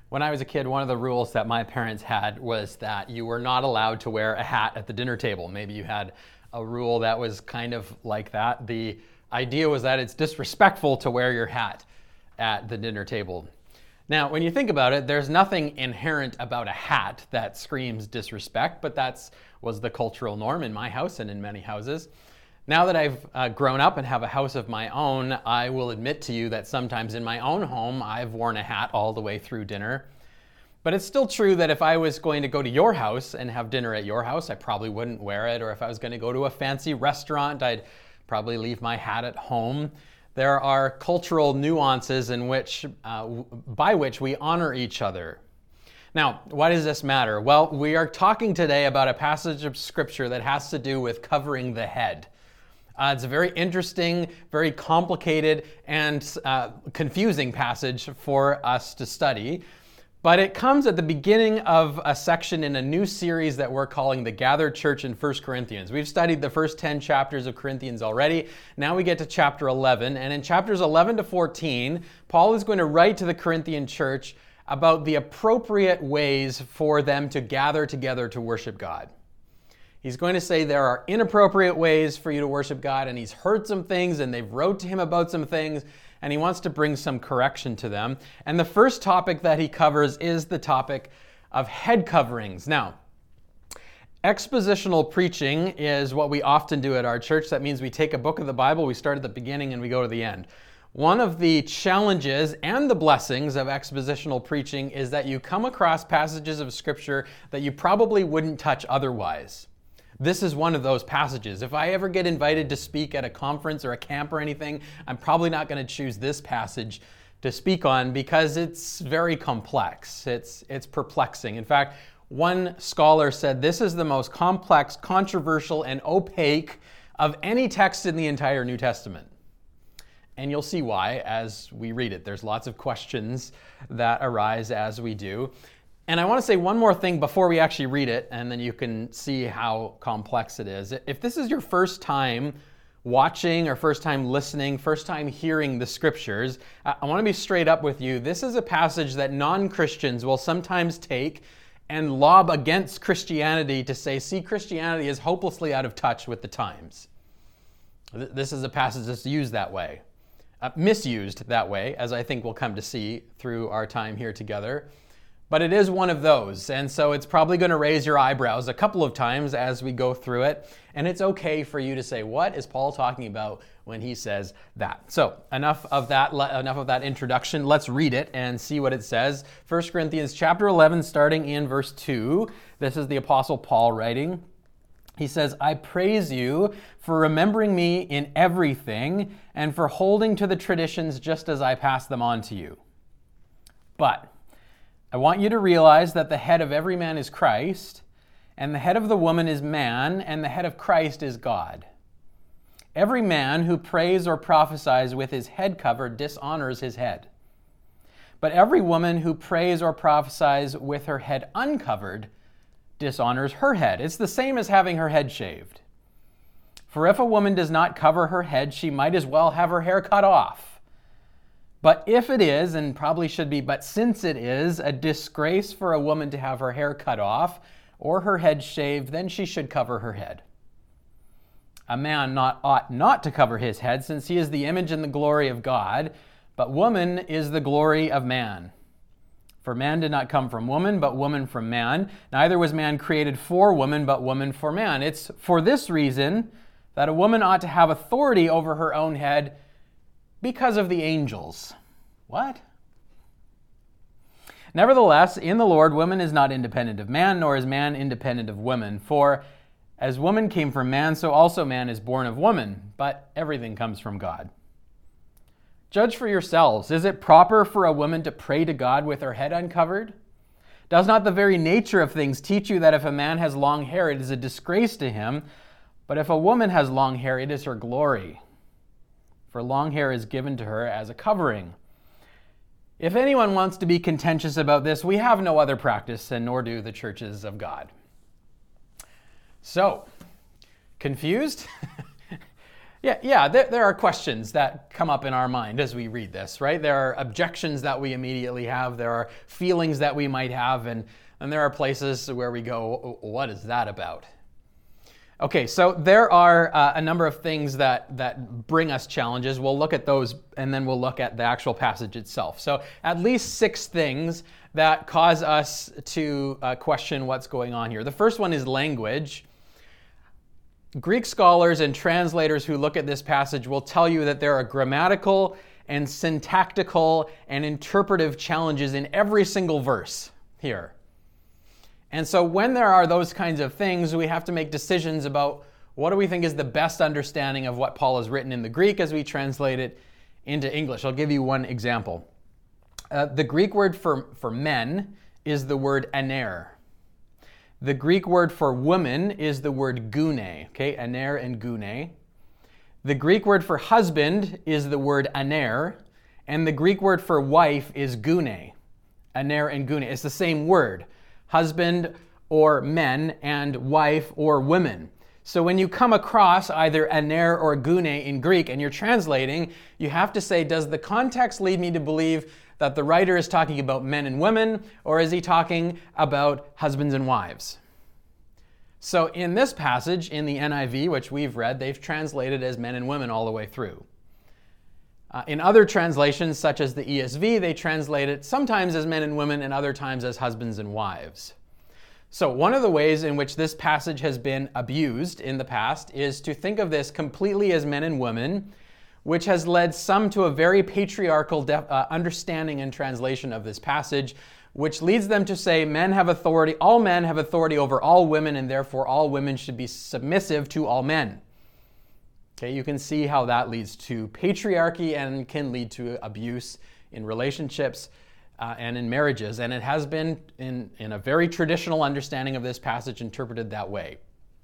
When I was a kid, one of the rules that my parents had was that you were not allowed to wear a hat at the dinner table. Maybe you had a rule that was kind of like that. The idea was that it's disrespectful to wear your hat at the dinner table. Now, when you think about it, there's nothing inherent about a hat that screams disrespect, but that was the cultural norm in my house and in many houses. Now that I've grown up and have a house of my own, I will admit to you that sometimes in my own home, I've worn a hat all the way through dinner. But it's still true that if I was going to go to your house and have dinner at your house, I probably wouldn't wear it. Or if I was going to go to a fancy restaurant, I'd probably leave my hat at home. There are cultural nuances in which, by which we honor each other. Now, why does this matter? Well, we are talking today about a passage of Scripture that has to do with covering the head. It's a very interesting, very complicated, and confusing passage for us to study. But it comes at the beginning of a section in a new series that we're calling The Gathered Church in 1 Corinthians. We've studied the first 10 chapters of Corinthians already. Now we get to chapter 11. And in chapters 11 to 14, Paul is going to write to the Corinthian church about the appropriate ways for them to gather together to worship God. He's going to say there are inappropriate ways for you to worship God, and he's heard some things, and they've wrote to him about some things, and he wants to bring some correction to them. And the first topic that he covers is the topic of head coverings. Now, expositional preaching is what we often do at our church. That means we take a book of the Bible, we start at the beginning, and we go to the end. One of the challenges and the blessings of expositional preaching is that you come across passages of Scripture that you probably wouldn't touch otherwise. This is one of those passages. If I ever get invited to speak at a conference or a camp or anything, I'm probably not going to choose this passage to speak on because it's very complex. It's perplexing. In fact, one scholar said this is the most complex, controversial, and opaque of any text in the entire New Testament. And you'll see why as we read it. There's lots of questions that arise as we do. And I want to say one more thing before we actually read it, and then you can see how complex it is. If this is your first time watching or first time listening, first time hearing the Scriptures, I want to be straight up with you. This is a passage that non-Christians will sometimes take and lob against Christianity to say, see, Christianity is hopelessly out of touch with the times. This is a passage that's used that way, misused that way, as I think we'll come to see through our time here together. But it is one of those, and so it's probably going to raise your eyebrows a couple of times as we go through it, and it's okay for you to say, what is Paul talking about when he says that? So enough of that introduction. Let's read it and see what it says. 1 Corinthians chapter 11, starting in verse 2. This is the Apostle Paul writing. He says, I praise you for remembering me in everything and for holding to the traditions just as I pass them on to you. But I want you to realize that the head of every man is Christ, and the head of the woman is man, and the head of Christ is God. Every man who prays or prophesies with his head covered dishonors his head. But every woman who prays or prophesies with her head uncovered dishonors her head. It's the same as having her head shaved. For if a woman does not cover her head, she might as well have her hair cut off. But if it is, and probably should be, but since it is a disgrace for a woman to have her hair cut off or her head shaved, then she should cover her head. A man ought not to cover his head, since he is the image and the glory of God, but woman is the glory of man. For man did not come from woman, but woman from man. Neither was man created for woman, but woman for man. It's for this reason that a woman ought to have authority over her own head, because of the angels. What? Nevertheless, in the Lord, woman is not independent of man, nor is man independent of woman. For as woman came from man, so also man is born of woman. But everything comes from God. Judge for yourselves. Is it proper for a woman to pray to God with her head uncovered? Does not the very nature of things teach you that if a man has long hair, it is a disgrace to him, but if a woman has long hair, it is her glory? For long hair is given to her as a covering. If anyone wants to be contentious about this, we have no other practice, and nor do the churches of God. So, confused? Yeah, there are questions that come up in our mind as we read this, right? There are objections that we immediately have. There are feelings that we might have, and there are places where we go, what is that about? Okay, so there are a number of things that bring us challenges. We'll look at those, and then we'll look at the actual passage itself. So at least 6 things that cause us to question what's going on here. The first one is language. Greek scholars and translators who look at this passage will tell you that there are grammatical and syntactical and interpretive challenges in every single verse here. And so when there are those kinds of things, we have to make decisions about what do we think is the best understanding of what Paul has written in the Greek as we translate it into English. I'll give you one example. The Greek word for men is the word aner. The Greek word for woman is the word gune, okay, aner and gune. The Greek word for husband is the word aner, and the Greek word for wife is gune, aner and gune. It's the same word, husband or men and wife or women. So when you come across either aner or gune in Greek and you're translating, you have to say, does the context lead me to believe that the writer is talking about men and women, or is he talking about husbands and wives? So in this passage, in the NIV, which we've read, they've translated as men and women all the way through. In other translations, such as the ESV, they translate it sometimes as men and women and other times as husbands and wives. So one of the ways in which this passage has been abused in the past is to think of this completely as men and women, which has led some to a very patriarchal understanding and translation of this passage, which leads them to say men have authority, all men have authority over all women, and therefore all women should be submissive to all men. Okay, you can see how that leads to patriarchy and can lead to abuse in relationships and in marriages. And it has been, in a very traditional understanding of this passage, interpreted that way.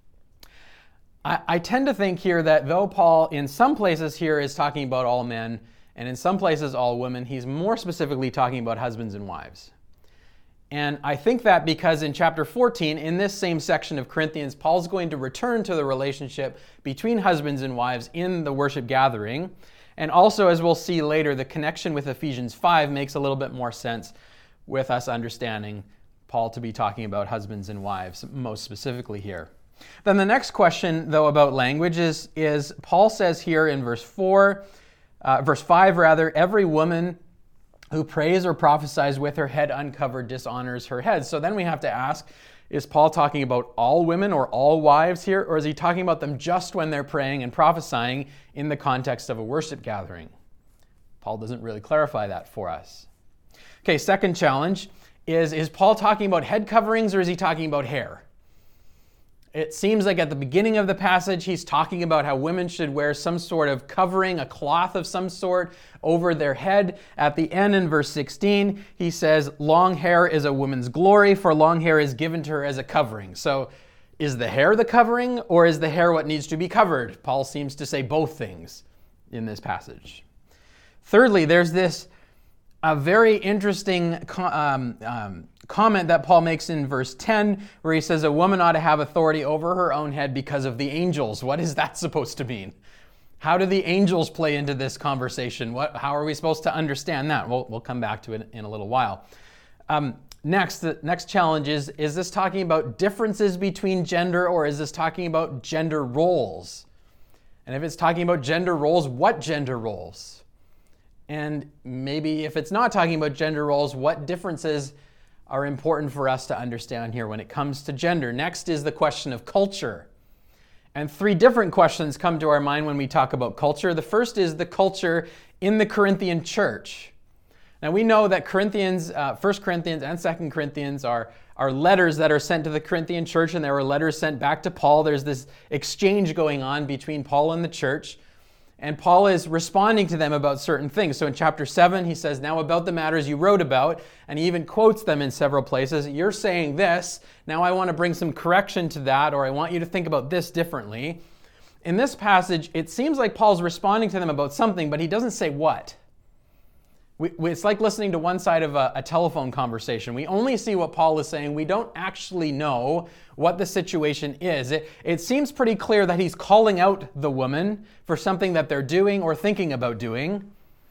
I tend to think here that though Paul in some places here is talking about all men and in some places all women, he's more specifically talking about husbands and wives. And I think that because in chapter 14, in this same section of Corinthians, Paul's going to return to the relationship between husbands and wives in the worship gathering. And also, as we'll see later, the connection with Ephesians 5 makes a little bit more sense with us understanding Paul to be talking about husbands and wives most specifically here. Then the next question, though, about language is Paul says here in verse 5, every woman who prays or prophesies with her head uncovered dishonors her head. So then we have to ask, is Paul talking about all women or all wives here, or is he talking about them just when they're praying and prophesying in the context of a worship gathering? Paul doesn't really clarify that for us. Okay, second challenge is Paul talking about head coverings or is he talking about hair? It seems like at the beginning of the passage, he's talking about how women should wear some sort of covering, a cloth of some sort over their head. At the end in verse 16, he says, long hair is a woman's glory, for long hair is given to her as a covering. So is the hair the covering, or is the hair what needs to be covered? Paul seems to say both things in this passage. Thirdly, there's this a very interesting comment that Paul makes in verse 10, where he says a woman ought to have authority over her own head because of the angels. What is that supposed to mean? How do the angels play into this conversation? How are we supposed to understand that? We'll come back to it in a little while. The next challenge is this talking about differences between gender, or is this talking about gender roles? And if it's talking about gender roles, what gender roles? And maybe if it's not talking about gender roles, what differences are important for us to understand here when it comes to gender? Next is the question of culture. And 3 different questions come to our mind when we talk about culture. The first is the culture in the Corinthian church. Now we know that 1 Corinthians and 2 Corinthians are letters that are sent to the Corinthian church, and there were letters sent back to Paul. There's this exchange going on between Paul and the church. And Paul is responding to them about certain things. So in chapter 7, he says, now about the matters you wrote about, and he even quotes them in several places. You're saying this, now I want to bring some correction to that, or I want you to think about this differently. In this passage, it seems like Paul's responding to them about something, but he doesn't say what. It's like listening to one side of a telephone conversation. We only see what Paul is saying. We don't actually know what the situation is. It seems pretty clear that he's calling out the woman for something that they're doing or thinking about doing.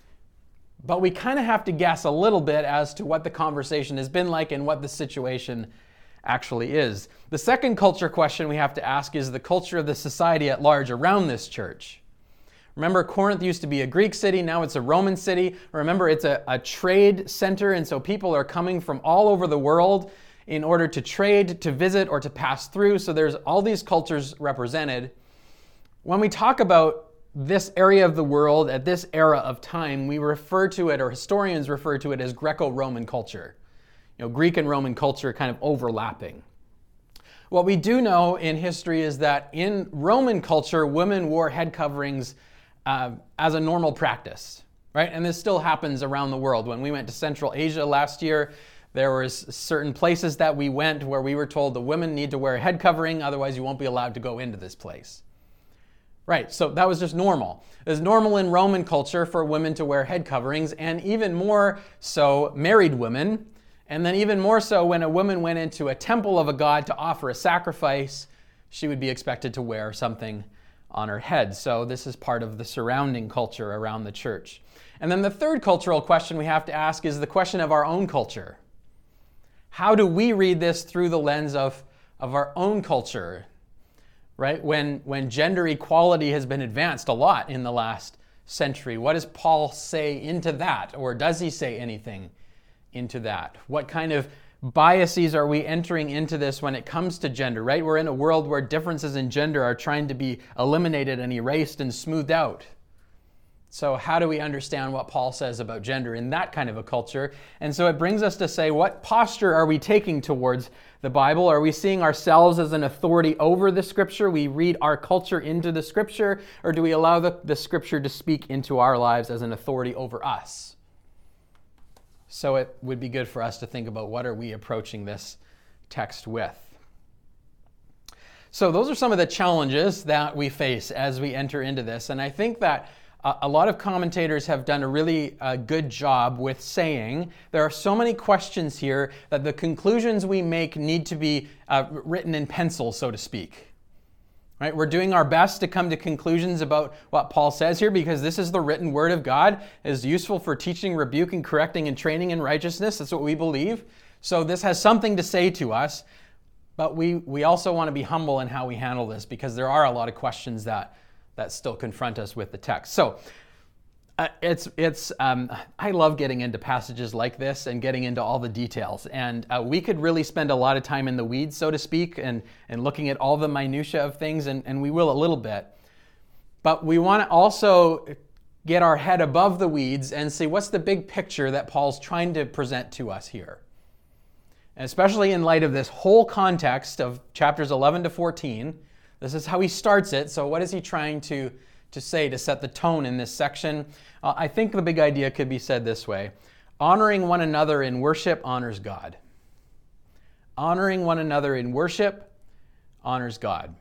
But we kind of have to guess a little bit as to what the conversation has been like and what the situation actually is. The second culture question we have to ask is the culture of the society at large around this church. Remember, Corinth used to be a Greek city, now it's a Roman city. Remember, it's a trade center, and so people are coming from all over the world in order to trade, to visit, or to pass through. So there's all these cultures represented. When we talk about this area of the world at this era of time, we refer to it, or historians refer to it, as Greco-Roman culture. Greek and Roman culture kind of overlapping. What we do know in history is that in Roman culture, women wore head coverings as a normal practice, right? And this still happens around the world. When we went to Central Asia last year, there was certain places that we went where we were told the women need to wear a head covering, otherwise you won't be allowed to go into this place. Right, so that was just normal. It was normal in Roman culture for women to wear head coverings, and even more so married women, and then even more so when a woman went into a temple of a god to offer a sacrifice, she would be expected to wear something on her head. So this is part of the surrounding culture around the church. And then the third cultural question we have to ask is the question of our own culture. How do we read this through the lens of our own culture? Right? When gender equality has been advanced a lot in the last century, what does Paul say into that? Or does he say anything into that? What kind of biases are we entering into this when it comes to gender, right? We're in a world where differences in gender are trying to be eliminated and erased and smoothed out. So how do we understand what Paul says about gender in that kind of a culture? And so it brings us to say, what posture are we taking towards the Bible? Are we seeing ourselves as an authority over the Scripture? We read our culture into the Scripture, or do we allow the Scripture to speak into our lives as an authority over us? So it would be good for us to think about what are we approaching this text with. So those are some of the challenges that we face as we enter into this. And I think that a lot of commentators have done a really good job with saying there are so many questions here that the conclusions we make need to be written in pencil, so to speak. Right? We're doing our best to come to conclusions about what Paul says here because this is the written word of God. It is useful for teaching, rebuking, correcting, and training in righteousness. That's what we believe. So this has something to say to us, but we also want to be humble in how we handle this because there are a lot of questions that still confront us with the text. So I love getting into passages like this and getting into all the details. And we could really spend a lot of time in the weeds, so to speak, and looking at all the minutia of things, and we will a little bit. But we want to also get our head above the weeds and see what's the big picture that Paul's trying to present to us here. And especially in light of this whole context of chapters 11 to 14, this is how he starts it. So what is he trying to say to set the tone in this section? I think the big idea could be said this way. Honoring one another in worship honors God. Honoring one another in worship honors God.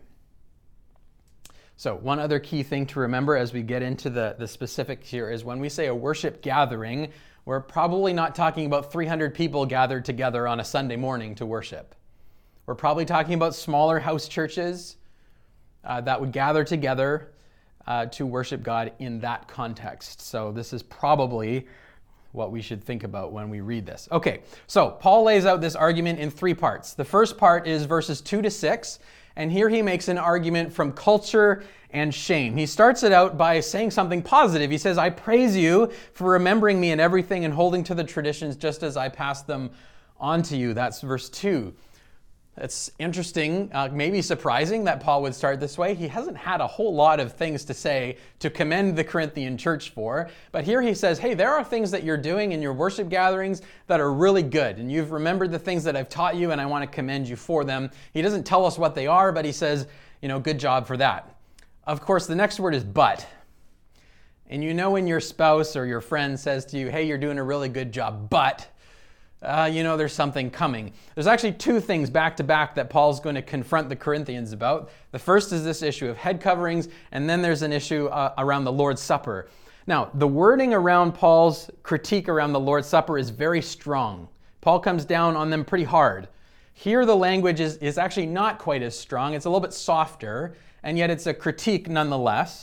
So one other key thing to remember as we get into the specifics here is when we say a worship gathering, we're probably not talking about 300 people gathered together on a Sunday morning to worship. We're probably talking about smaller house churches that would gather together to worship God in that context. So this is probably what we should think about when we read this. Okay, so Paul lays out this argument in 3 parts. The first part is verses 2 to 6, and here he makes an argument from culture and shame. He starts it out by saying something positive. He says, I praise you for remembering me in everything and holding to the traditions just as I passed them on to you. That's verse 2. It's interesting, maybe surprising that Paul would start this way. He hasn't had a whole lot of things to say to commend the Corinthian church for, but here he says, hey, there are things that you're doing in your worship gatherings that are really good, and you've remembered the things that I've taught you, and I want to commend you for them. He doesn't tell us what they are, but he says, good job for that. Of course, the next word is but. And when your spouse or your friend says to you, hey, you're doing a really good job, but there's something coming. There's actually 2 things back to back that Paul's going to confront the Corinthians about. The first is this issue of head coverings, and then there's an issue around the Lord's Supper. Now, the wording around Paul's critique around the Lord's Supper is very strong. Paul comes down on them pretty hard. Here the language is actually not quite as strong. It's a little bit softer, and yet it's a critique nonetheless.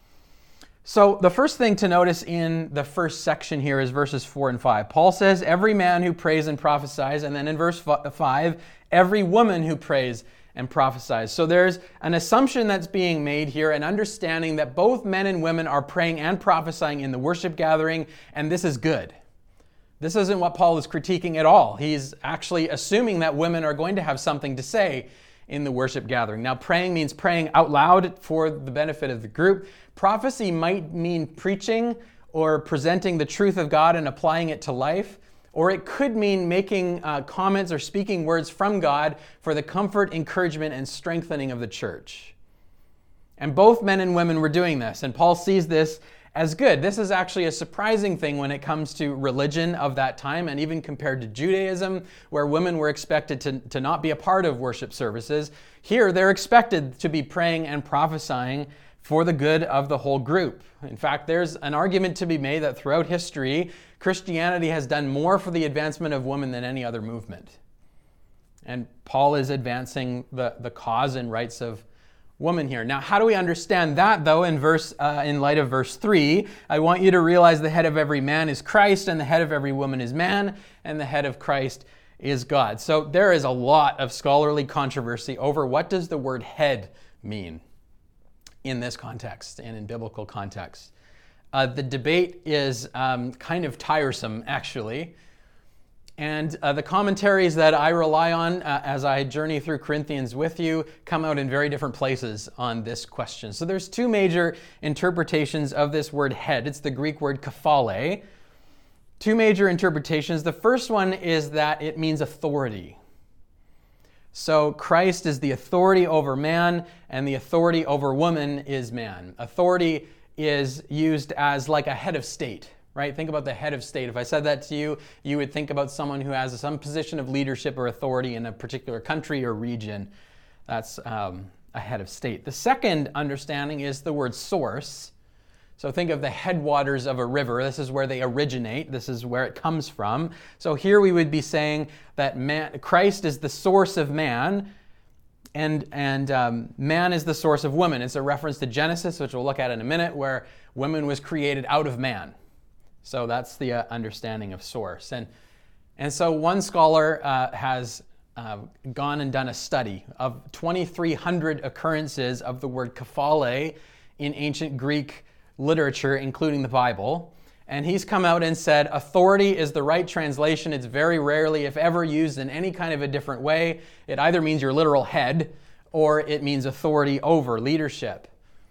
So the first thing to notice in the first section here is verses 4 and 5. Paul says, every man who prays and prophesies, and then in verse 5, every woman who prays and prophesies. So there's an assumption that's being made here, an understanding that both men and women are praying and prophesying in the worship gathering, and this is good. This isn't what Paul is critiquing at all. He's actually assuming that women are going to have something to say in the worship gathering. Now, praying means praying out loud for the benefit of the group. Prophecy might mean preaching or presenting the truth of God and applying it to life, or it could mean making comments or speaking words from God for the comfort, encouragement, and strengthening of the church. And both men and women were doing this, and Paul sees this as good. This is actually a surprising thing when it comes to religion of that time, and even compared to Judaism, where women were expected to not be a part of worship services. Here, they're expected to be praying and prophesying for the good of the whole group. In fact, there's an argument to be made that throughout history, Christianity has done more for the advancement of women than any other movement. And Paul is advancing the cause and rights of woman here. Now, how do we understand that, though, in light of verse 3? I want you to realize the head of every man is Christ, and the head of every woman is man, and the head of Christ is God. So there is a lot of scholarly controversy over what does the word head mean in this context and in biblical context. The debate is kind of tiresome, actually. And the commentaries that I rely on as I journey through Corinthians with you come out in very different places on this question. So there's two major interpretations of this word head. It's the Greek word kephale. Two major interpretations. The first one is that it means authority. So Christ is the authority over man, and the authority over woman is man. Authority is used as like a head of state. Right? Think about the head of state. If I said that to you, you would think about someone who has some position of leadership or authority in a particular country or region. That's a head of state. The second understanding is the word source. So think of the headwaters of a river. This is where they originate. This is where it comes from. So here we would be saying that Christ is the source of man, and man is the source of woman. It's a reference to Genesis, which we'll look at in a minute, where woman was created out of man. So that's the understanding of source. And so one scholar has gone and done a study of 2,300 occurrences of the word kephale in ancient Greek literature, including the Bible. And he's come out and said, authority is the right translation. It's very rarely, if ever, used in any kind of a different way. It either means your literal head, or it means authority over, leadership.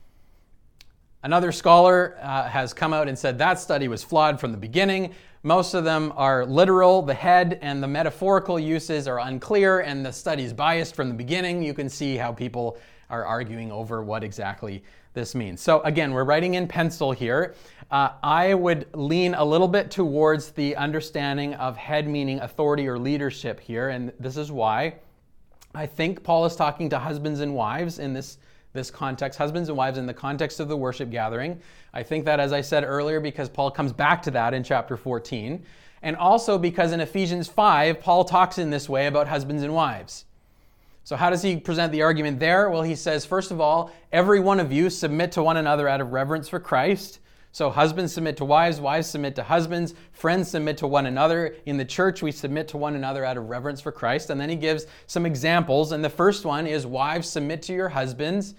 Another scholar has come out and said that study was flawed from the beginning. Most of them are literal, the head, and the metaphorical uses are unclear, and the study's biased from the beginning. You can see how people are arguing over what exactly this means. So again, we're writing in pencil here. I would lean a little bit towards the understanding of head meaning authority or leadership here, and this is why. I think Paul is talking to husbands and wives in this context, husbands and wives in the context of the worship gathering. I think that, as I said earlier, because Paul comes back to that in chapter 14, and also because in Ephesians 5, Paul talks in this way about husbands and wives. So how does he present the argument there? Well, he says, first of all, every one of you submit to one another out of reverence for Christ. So husbands submit to wives, wives submit to husbands, friends submit to one another. In the church, we submit to one another out of reverence for Christ. And then he gives some examples. And the first one is wives submit to your husbands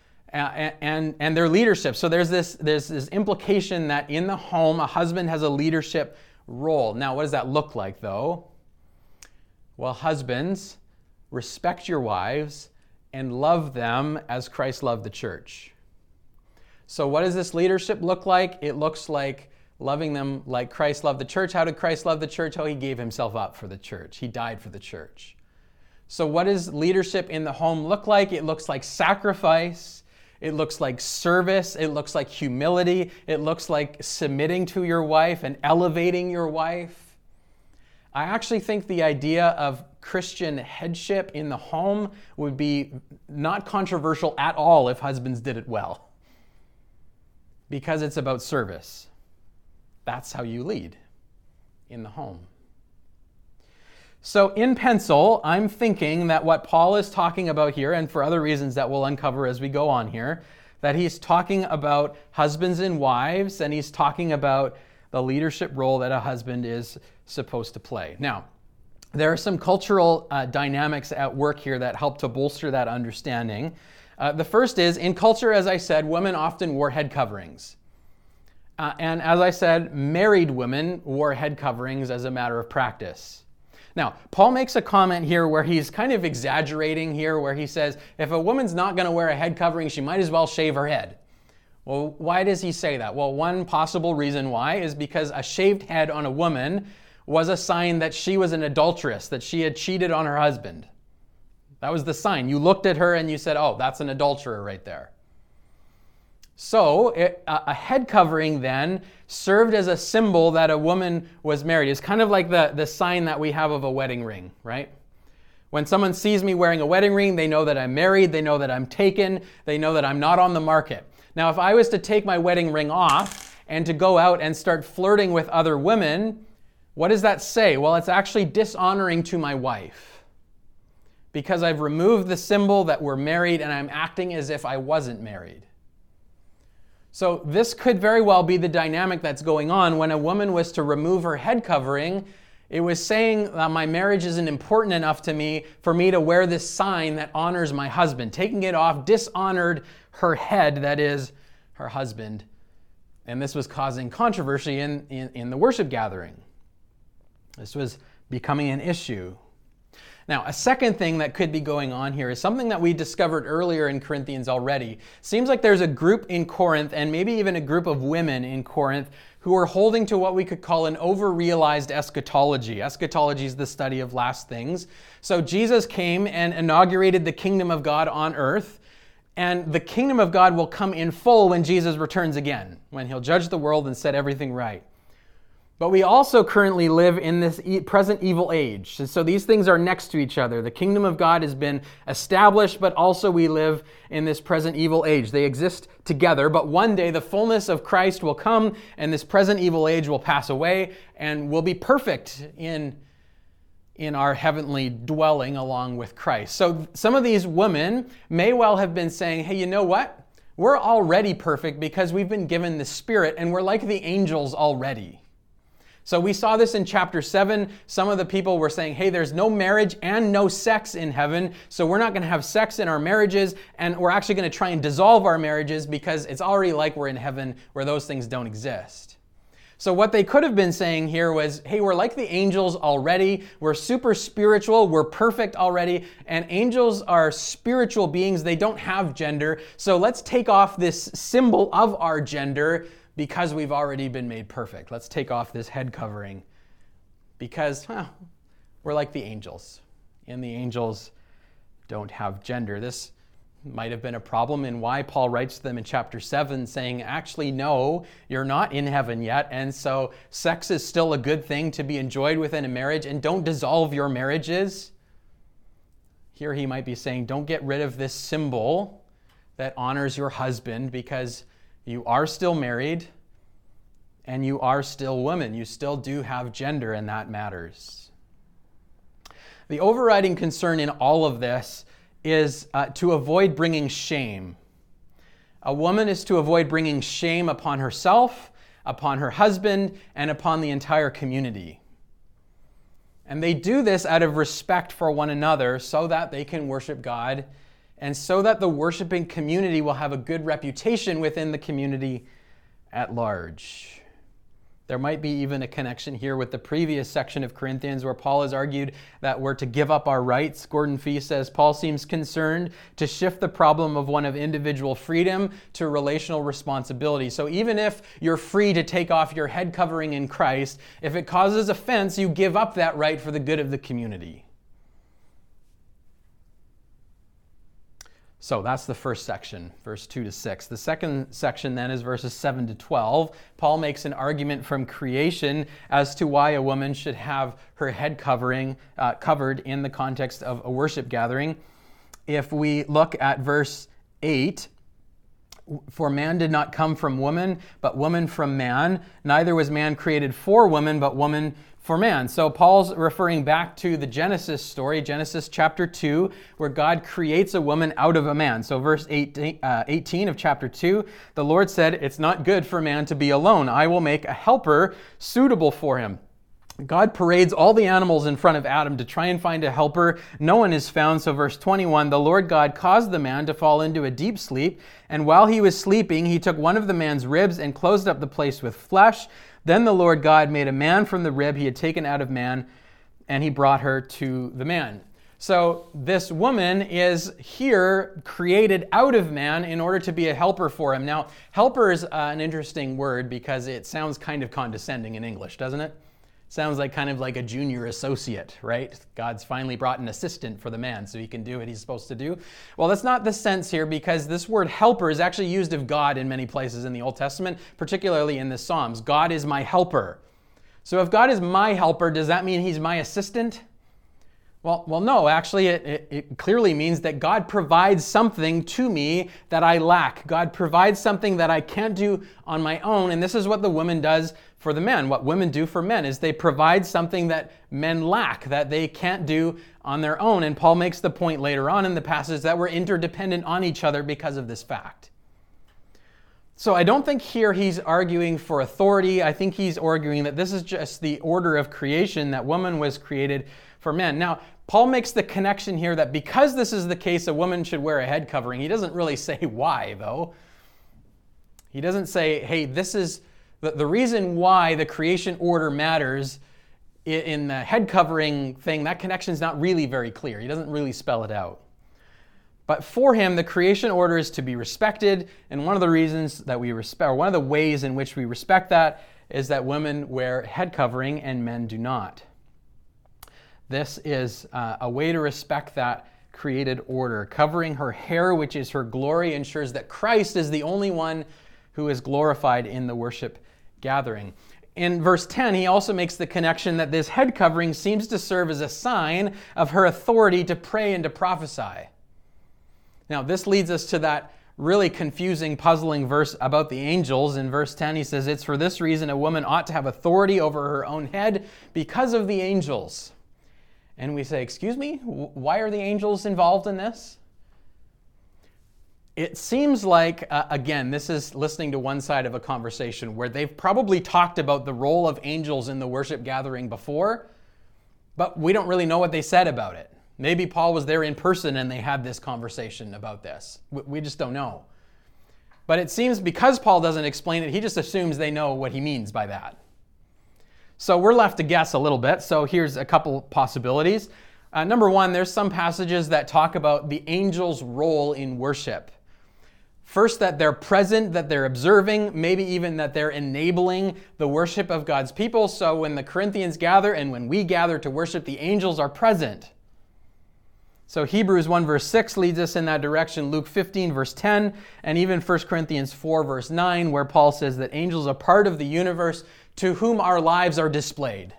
and their leadership. So there's this implication that in the home, a husband has a leadership role. Now, what does that look like, though? Well, husbands, respect your wives and love them as Christ loved the church. So what does this leadership look like? It looks like loving them like Christ loved the church. How did Christ love the church? Oh, he gave himself up for the church. He died for the church. So what does leadership in the home look like? It looks like sacrifice. It looks like service. It looks like humility. It looks like submitting to your wife and elevating your wife. I actually think the idea of Christian headship in the home would be not controversial at all if husbands did it well. Because it's about service. That's how you lead in the home. So in pencil, I'm thinking that what Paul is talking about here, and for other reasons that we'll uncover as we go on here, that he's talking about husbands and wives, and he's talking about the leadership role that a husband is supposed to play. Now, there are some cultural dynamics at work here that help to bolster that understanding. The first is, in culture, as I said, women often wore head coverings. And as I said, married women wore head coverings as a matter of practice. Now, Paul makes a comment here where he's kind of exaggerating here, where he says, if a woman's not going to wear a head covering, she might as well shave her head. Well, why does he say that? Well, one possible reason why is because a shaved head on a woman was a sign that she was an adulteress, that she had cheated on her husband. That was the sign. You looked at her and you said, oh, that's an adulterer right there. So a head covering then served as a symbol that a woman was married. It's kind of like the sign that we have of a wedding ring, right? When someone sees me wearing a wedding ring, they know that I'm married, they know that I'm taken, they know that I'm not on the market. Now, if I was to take my wedding ring off and to go out and start flirting with other women, what does that say? Well, it's actually dishonoring to my wife, because I've removed the symbol that we're married and I'm acting as if I wasn't married. So this could very well be the dynamic that's going on when a woman was to remove her head covering. It was saying that my marriage isn't important enough to me for me to wear this sign that honors my husband. Taking it off dishonored her head, that is, her husband. And this was causing controversy in the worship gathering. This was becoming an issue. Now, a second thing that could be going on here is something that we discovered earlier in Corinthians already. Seems like there's a group in Corinth, and maybe even a group of women in Corinth, who are holding to what we could call an over-realized eschatology. Eschatology is the study of last things. So Jesus came and inaugurated the kingdom of God on earth, and the kingdom of God will come in full when Jesus returns again, when he'll judge the world and set everything right. But we also currently live in this present evil age. And so these things are next to each other. The kingdom of God has been established, but also we live in this present evil age. They exist together, but one day the fullness of Christ will come and this present evil age will pass away and we'll be perfect in our heavenly dwelling along with Christ. So some of these women may well have been saying, hey, you know what? We're already perfect because we've been given the Spirit and we're like the angels already. So we saw this in chapter 7. Some of the people were saying, hey, there's no marriage and no sex in heaven, so we're not going to have sex in our marriages, and we're actually going to try and dissolve our marriages because it's already like we're in heaven where those things don't exist. So what they could have been saying here was, hey, we're like the angels already, we're super spiritual, we're perfect already, and angels are spiritual beings, they don't have gender, so let's take off this symbol of our gender because we've already been made perfect. Let's take off this head covering because we're like the angels, and the angels don't have gender. This might have been a problem in why Paul writes to them in chapter 7 saying, actually, no, you're not in heaven yet, and so sex is still a good thing to be enjoyed within a marriage, and don't dissolve your marriages. Here he might be saying, don't get rid of this symbol that honors your husband because you are still married and you are still women. You still do have gender, and that matters. The overriding concern in all of this is to avoid bringing shame. A woman is to avoid bringing shame upon herself, upon her husband, and upon the entire community. And they do this out of respect for one another so that they can worship God and so that the worshiping community will have a good reputation within the community at large. There might be even a connection here with the previous section of Corinthians where Paul has argued that we're to give up our rights. Gordon Fee says, Paul seems concerned to shift the problem of one of individual freedom to relational responsibility. So even if you're free to take off your head covering in Christ, if it causes offense, you give up that right for the good of the community. So that's the first section, verse 2 to 6. The second section then is verses 7 to 12. Paul makes an argument from creation as to why a woman should have her head covering covered in the context of a worship gathering. If we look at verse 8, For man did not come from woman, but woman from man. Neither was man created for woman, but woman for man. So Paul's referring back to the Genesis story, Genesis chapter 2, where God creates a woman out of a man. So verse 18 of chapter 2, the Lord said, "It's not good for man to be alone. I will make a helper suitable for him." God parades all the animals in front of Adam to try and find a helper. No one is found. So verse 21, the Lord God caused the man to fall into a deep sleep, and while he was sleeping, he took one of the man's ribs and closed up the place with flesh. Then the Lord God made a man from the rib he had taken out of man, and he brought her to the man. So this woman is here created out of man in order to be a helper for him. Now, helper is an interesting word because it sounds kind of condescending in English, doesn't it? Sounds like kind of like a junior associate, right? God's finally brought an assistant for the man so he can do what he's supposed to do. Well, that's not the sense here, because this word helper is actually used of God in many places in the Old Testament, particularly in the Psalms. God is my helper. So if God is my helper, does that mean he's my assistant? Well, no, actually it clearly means that God provides something to me that I lack. God provides something that I can't do on my own, and this is what the woman does for the men. What women do for men is they provide something that men lack, that they can't do on their own. And Paul makes the point later on in the passage that we're interdependent on each other because of this fact. So I don't think here he's arguing for authority. I think he's arguing that this is just the order of creation, that woman was created for men. Now, Paul makes the connection here that because this is the case, a woman should wear a head covering. He doesn't really say why, though. He doesn't say, hey, this is the reason why the creation order matters in the head covering thing. That connection's not really very clear. He doesn't really spell it out. But for him, the creation order is to be respected, and one of the reasons that we respect, or one of the ways in which we respect that, is that women wear head covering and men do not. This is a way to respect that created order. Covering her hair, which is her glory, ensures that Christ is the only one who is glorified in the worship gathering. In verse 10, he also makes the connection that this head covering seems to serve as a sign of her authority to pray and to prophesy. Now, this leads us to that really confusing, puzzling verse about the angels. In verse 10, he says, "It's for this reason a woman ought to have authority over her own head because of the angels." And we say, excuse me, why are the angels involved in this? It seems like, again, this is listening to one side of a conversation where they've probably talked about the role of angels in the worship gathering before, but we don't really know what they said about it. Maybe Paul was there in person and they had this conversation about this. We just don't know. But it seems because Paul doesn't explain it, he just assumes they know what he means by that. So we're left to guess a little bit. So here's a couple possibilities. Number one, there's some passages that talk about the angels' role in worship. First, that they're present, that they're observing, maybe even that they're enabling the worship of God's people. So when the Corinthians gather and when we gather to worship, the angels are present. So Hebrews 1 verse 6 leads us in that direction, Luke 15 verse 10, and even 1 Corinthians 4 verse 9, where Paul says that angels are part of the universe to whom our lives are displayed.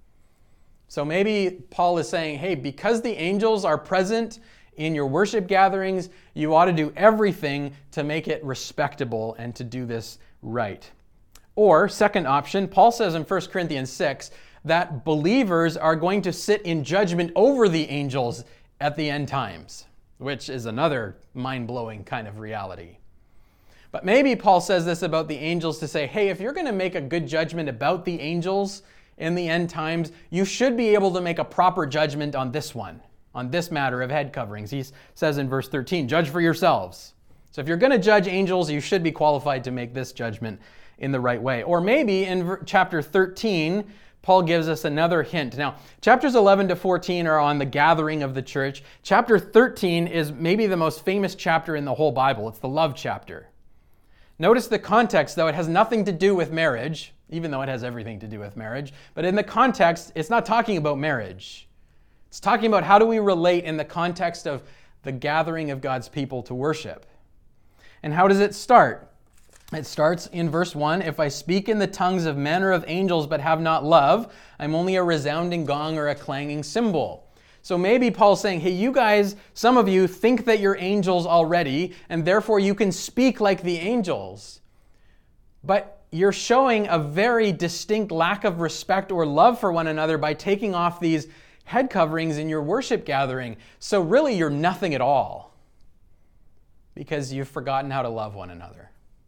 So maybe Paul is saying, hey, because the angels are present in your worship gatherings, you ought to do everything to make it respectable and to do this right. Or, second option, Paul says in 1 Corinthians 6 that believers are going to sit in judgment over the angels at the end times, which is another mind-blowing kind of reality. But maybe Paul says this about the angels to say, hey, if you're going to make a good judgment about the angels in the end times, you should be able to make a proper judgment on this one, on this matter of head coverings. He says in verse 13, judge for yourselves. So if you're going to judge angels, you should be qualified to make this judgment in the right way. Or maybe in chapter 13, Paul gives us another hint. Now, chapters 11 to 14 are on the gathering of the church. Chapter 13 is maybe the most famous chapter in the whole Bible. It's the love chapter. Notice the context, though. It has nothing to do with marriage, even though it has everything to do with marriage. But in the context, it's not talking about marriage. It's talking about how do we relate in the context of the gathering of God's people to worship. And how does it start? It starts in verse 1, if I speak in the tongues of men or of angels but have not love, I'm only a resounding gong or a clanging cymbal. So maybe Paul's saying, hey, you guys, some of you think that you're angels already, and therefore you can speak like the angels. But you're showing a very distinct lack of respect or love for one another by taking off these head coverings in your worship gathering. So really, you're nothing at all because you've forgotten how to love one another.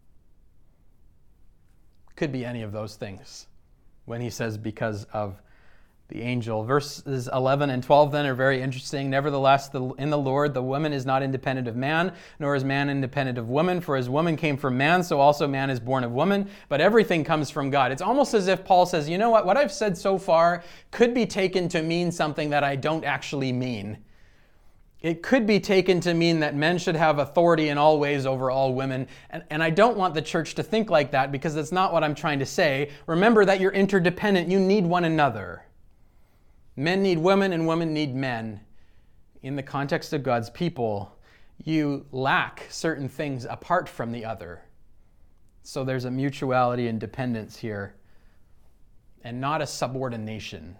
Could be any of those things when he says because of the angel. Verses 11 and 12 then are very interesting. Nevertheless, in the Lord, the woman is not independent of man, nor is man independent of woman. For as woman came from man, so also man is born of woman. But everything comes from God. It's almost as if Paul says, you know what I've said so far could be taken to mean something that I don't actually mean. It could be taken to mean that men should have authority in all ways over all women. And I don't want the church to think like that because that's not what I'm trying to say. Remember that you're interdependent. You need one another. Men need women and women need men. In the context of God's people, you lack certain things apart from the other. So there's a mutuality and dependence here and not a subordination.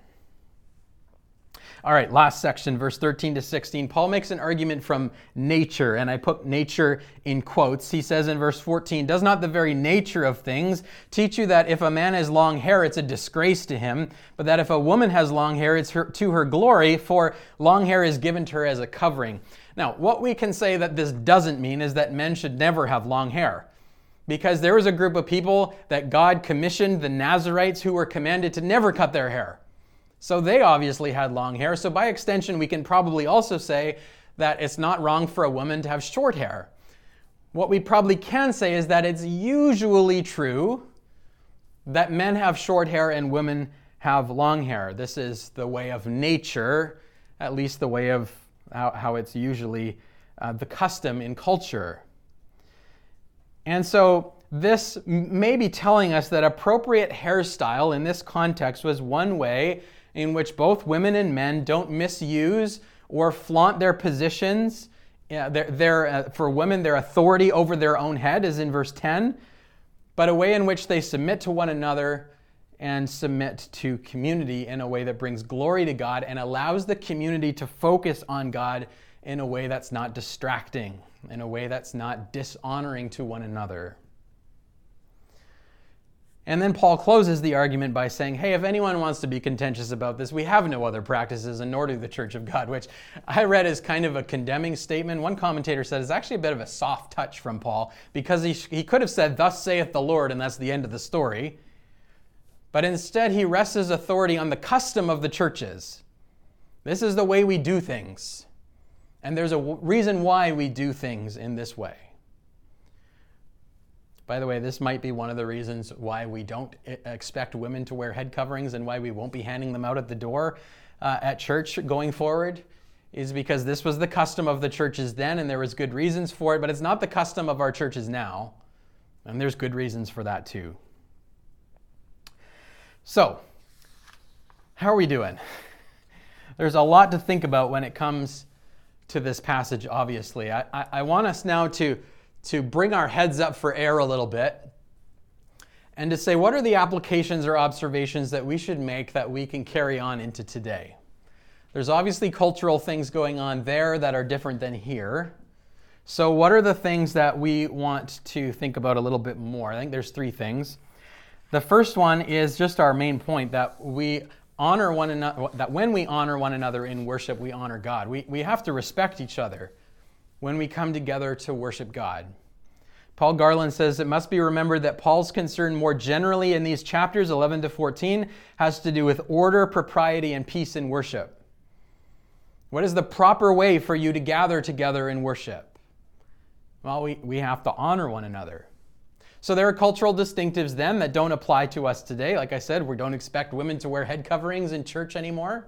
All right, last section, verse 13 to 16. Paul makes an argument from nature, and I put nature in quotes. He says in verse 14, does not the very nature of things teach you that if a man has long hair, it's a disgrace to him, but that if a woman has long hair, it's to her glory, for long hair is given to her as a covering. Now, what we can say that this doesn't mean is that men should never have long hair. Because there was a group of people that God commissioned, the Nazarites, who were commanded to never cut their hair. So they obviously had long hair. So by extension, we can probably also say that it's not wrong for a woman to have short hair. What we probably can say is that it's usually true that men have short hair and women have long hair. This is the way of nature, at least the way of how it's usually the custom in culture. And so this may be telling us that appropriate hairstyle in this context was one way in which both women and men don't misuse or flaunt their positions. For women, their authority over their own head is in verse 10, but a way in which they submit to one another and submit to community in a way that brings glory to God and allows the community to focus on God in a way that's not distracting, in a way that's not dishonoring to one another. And then Paul closes the argument by saying, hey, if anyone wants to be contentious about this, we have no other practices, and nor do the Church of God, which I read as kind of a condemning statement. One commentator said it's actually a bit of a soft touch from Paul, because he could have said, thus saith the Lord, and that's the end of the story. But instead, he rests his authority on the custom of the churches. This is the way we do things. And there's a reason why we do things in this way. By the way, this might be one of the reasons why we don't expect women to wear head coverings and why we won't be handing them out at the door at church going forward, is because this was the custom of the churches then and there was good reasons for it, but it's not the custom of our churches now. And there's good reasons for that too. So, how are we doing? There's a lot to think about when it comes to this passage, obviously. I want us now to bring our heads up for air a little bit and to say, what are the applications or observations that we should make that we can carry on into today? There's obviously cultural things going on there that are different than here. So what are the things that we want to think about a little bit more? I think there's three things. The first one is just our main point, that we honor one another, that when we honor one another in worship, we honor God. We have to respect each other when we come together to worship God. Paul Garland says it must be remembered that Paul's concern more generally in these chapters 11 to 14 has to do with order, propriety, and peace in worship. What is the proper way for you to gather together in worship? Well, we have to honor one another. So there are cultural distinctives then that don't apply to us today. Like I said, we don't expect women to wear head coverings in church anymore.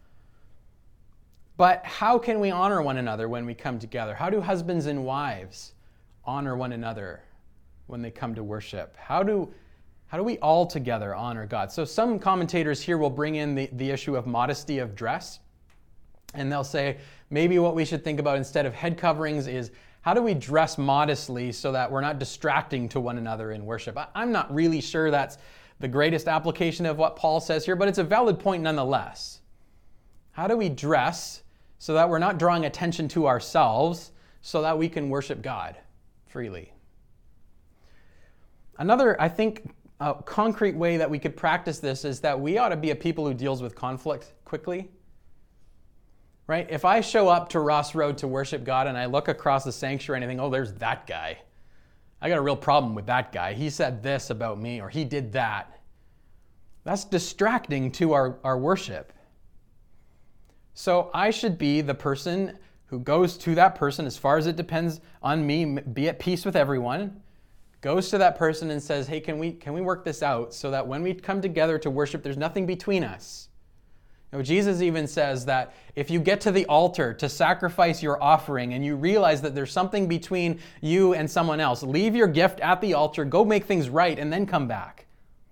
But how can we honor one another when we come together? How do husbands and wives honor one another when they come to worship? How do we all together honor God? So some commentators here will bring in the issue of modesty of dress. And they'll say, maybe what we should think about instead of head coverings is, how do we dress modestly so that we're not distracting to one another in worship? I'm not really sure that's the greatest application of what Paul says here, but it's a valid point nonetheless. How do we dress so that we're not drawing attention to ourselves so that we can worship God freely? Another, I think, concrete way that we could practice this is that we ought to be a people who deals with conflict quickly. Right? If I show up to Ross Road to worship God and I look across the sanctuary and I think, oh, there's that guy. I got a real problem with that guy. He said this about me, or he did that. That's distracting to our worship. So I should be the person who goes to that person as far as it depends on me, be at peace with everyone, goes to that person and says, hey, can we work this out so that when we come together to worship, there's nothing between us. Jesus even says that if you get to the altar to sacrifice your offering and you realize that there's something between you and someone else, leave your gift at the altar, go make things right, and then come back.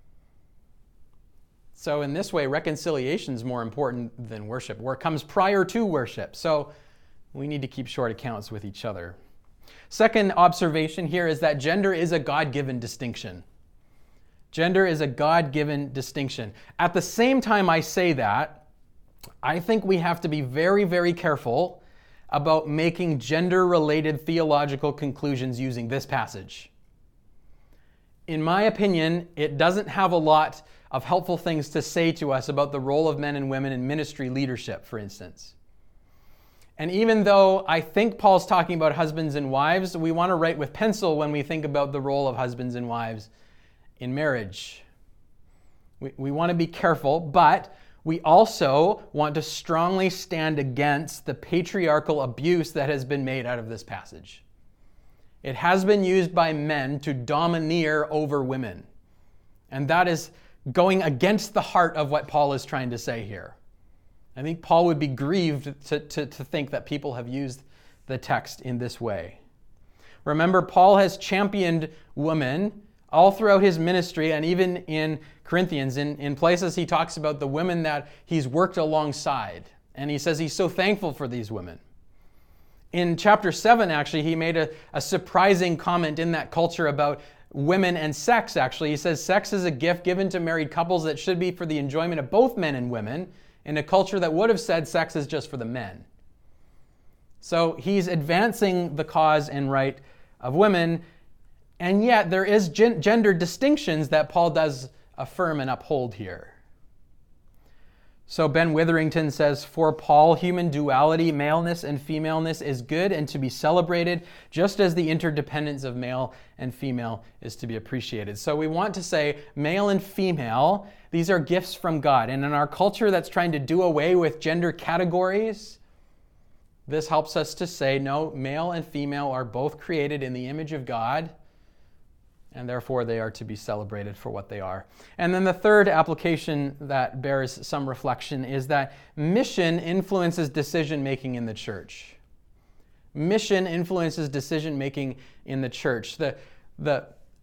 So in this way, reconciliation is more important than worship, or it comes prior to worship. So we need to keep short accounts with each other. Second observation here is that gender is a God-given distinction. Gender is a God-given distinction. At the same time I say that, I think we have to be very, very careful about making gender-related theological conclusions using this passage. In my opinion, it doesn't have a lot of helpful things to say to us about the role of men and women in ministry leadership, for instance. And even though I think Paul's talking about husbands and wives, we want to write with pencil when we think about the role of husbands and wives in marriage. We want to be careful, but we also want to strongly stand against the patriarchal abuse that has been made out of this passage. It has been used by men to domineer over women. And that is going against the heart of what Paul is trying to say here. I think Paul would be grieved to think that people have used the text in this way. Remember, Paul has championed women all throughout his ministry, and even in Corinthians, in places he talks about the women that he's worked alongside. And he says he's so thankful for these women. In chapter 7, actually, he made a surprising comment in that culture about women and sex, actually. He says sex is a gift given to married couples that should be for the enjoyment of both men and women, in a culture that would have said sex is just for the men. So he's advancing the cause and right of women, and yet there is gender distinctions that Paul does affirm and uphold here. So Ben Witherington says, for Paul, human duality, maleness and femaleness, is good and to be celebrated, just as the interdependence of male and female is to be appreciated. So we want to say male and female, these are gifts from God. And in our culture that's trying to do away with gender categories, this helps us to say, no, male and female are both created in the image of God, and therefore they are to be celebrated for what they are. And then the third application that bears some reflection is that mission influences decision-making in the church. Mission influences decision-making in the church. The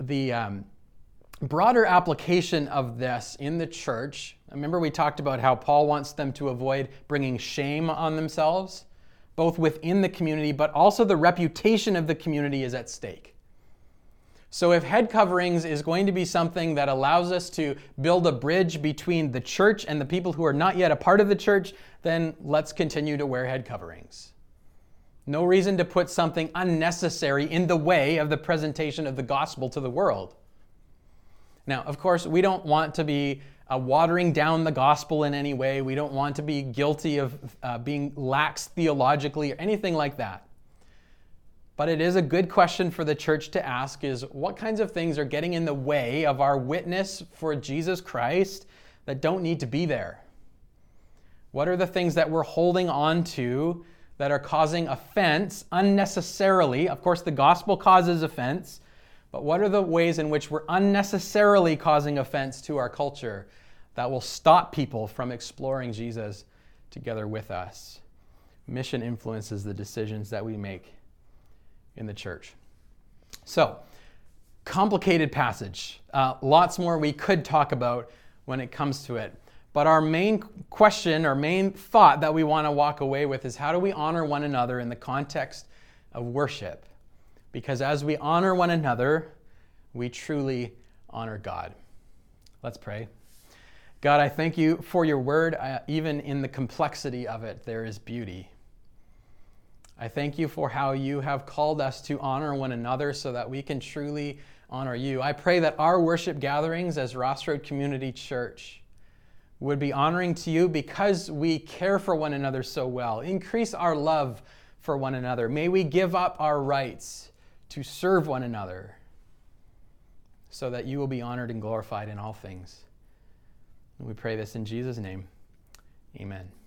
broader application of this in the church, remember we talked about how Paul wants them to avoid bringing shame on themselves, both within the community, but also the reputation of the community is at stake. So if head coverings is going to be something that allows us to build a bridge between the church and the people who are not yet a part of the church, then let's continue to wear head coverings. No reason to put something unnecessary in the way of the presentation of the gospel to the world. Now, of course, we don't want to be watering down the gospel in any way. We don't want to be guilty of being lax theologically or anything like that. But it is a good question for the church to ask is what kinds of things are getting in the way of our witness for Jesus Christ that don't need to be there? What are the things that we're holding on to that are causing offense unnecessarily? Of course, the gospel causes offense, but what are the ways in which we're unnecessarily causing offense to our culture that will stop people from exploring Jesus together with us? Mission influences the decisions that we make in the church. So, complicated passage. Lots more we could talk about when it comes to it. But our main question, our main thought that we want to walk away with is how do we honor one another in the context of worship? Because as we honor one another, we truly honor God. Let's pray. God, I thank you for your word. Even in the complexity of it, there is beauty. I thank you for how you have called us to honor one another so that we can truly honor you. I pray that our worship gatherings as Ross Road Community Church would be honoring to you because we care for one another so well. Increase our love for one another. May we give up our rights to serve one another so that you will be honored and glorified in all things. And we pray this in Jesus' name. Amen.